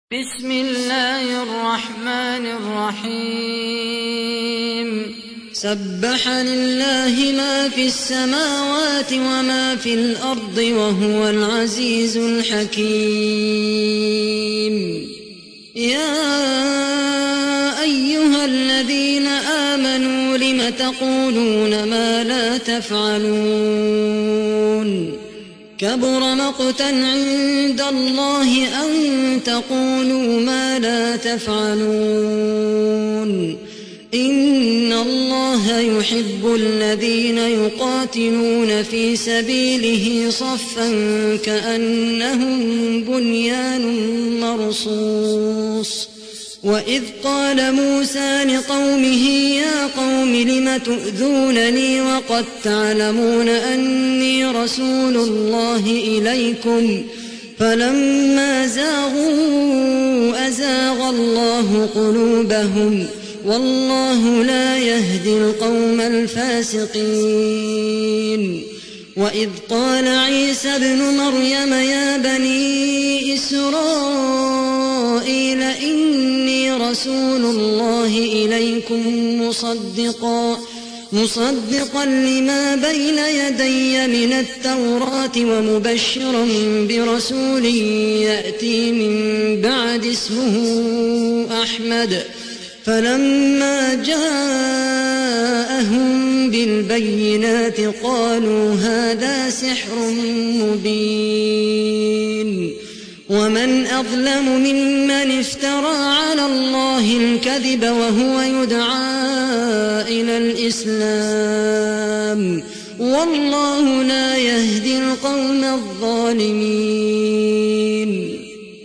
بسم الله الرحمن الرحيم سبح لله ما في السماوات وما في الأرض وهو العزيز الحكيم يا أيها الذين آمنوا لم تقولون ما لا تفعلون كبر مقتا عند الله أن تقولوا ما لا تفعلون إن الله يحب الذين يقاتلون في سبيله صفا كأنهم بنيان مرصوص وإذ قال موسى لقومه يا قوم لم تؤذونني وقد تعلمون أني رسول الله إليكم فلما زاغوا أزاغ الله قلوبهم والله لا يهدي القوم الفاسقين وإذ قال عيسى ابن مريم يا بني إسرائيل إني رسول الله إليكم مصدقا لما بين يدي من التوراة ومبشرا برسول يأتي من بعد اسمه أحمد فلما جاءهم بالبينات قالوا هذا سحر مبين ومن أظلم ممن افترى على الله الكذب وهو يدعى إلى الإسلام والله لا يهدي القوم الظالمين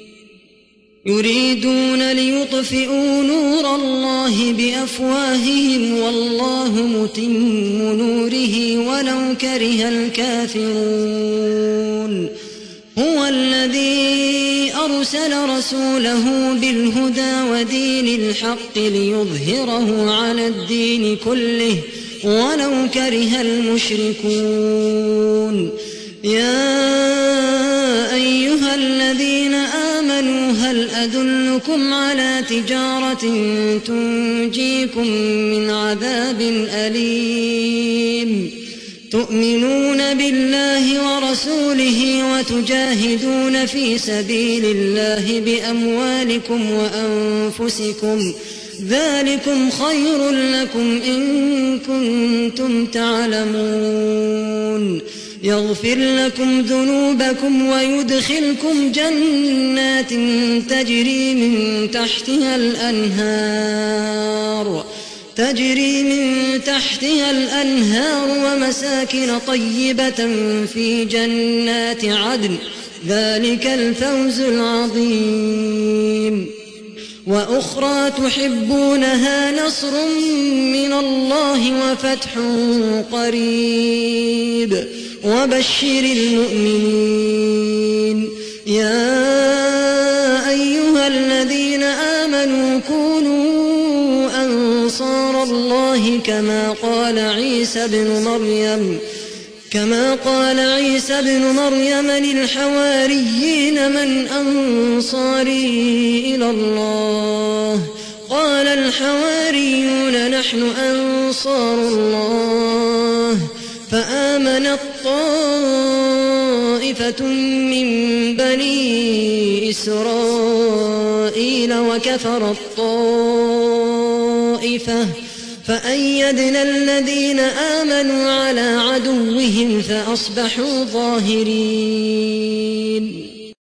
يريدون ليطفئوا نور الله بأفواههم والله متم نوره ولو كره الكافرون هو الذي أرسل رسوله بالهدى ودين الحق ليظهره على الدين كله ولو كره المشركون يا أيها الذين آمنوا هل أدلكم على تجارة تنجيكم من عذاب أليم تؤمنون بالله ورسوله وتجاهدون في سبيل الله بأموالكم وأنفسكم ذلكم خير لكم إن كنتم تعلمون يغفر لكم ذنوبكم ويدخلكم جنات تجري من تحتها الأنهار ومساكن طيبة في جنات عدن ذلك الفوز العظيم وأخرى تحبونها نصر من الله وفتح قريب وبشر المؤمنين يا أيها الذين آمنوا كونوا أنصار الله كما قال عيسى بن مريم للحواريين من أنصاري إلى الله قال الحواريون نحن أنصار الله فآمنت طائفة من بني إسرائيل وكفرت طائفة فأيدنا الذين آمنوا على عدوهم فأصبحوا ظاهرين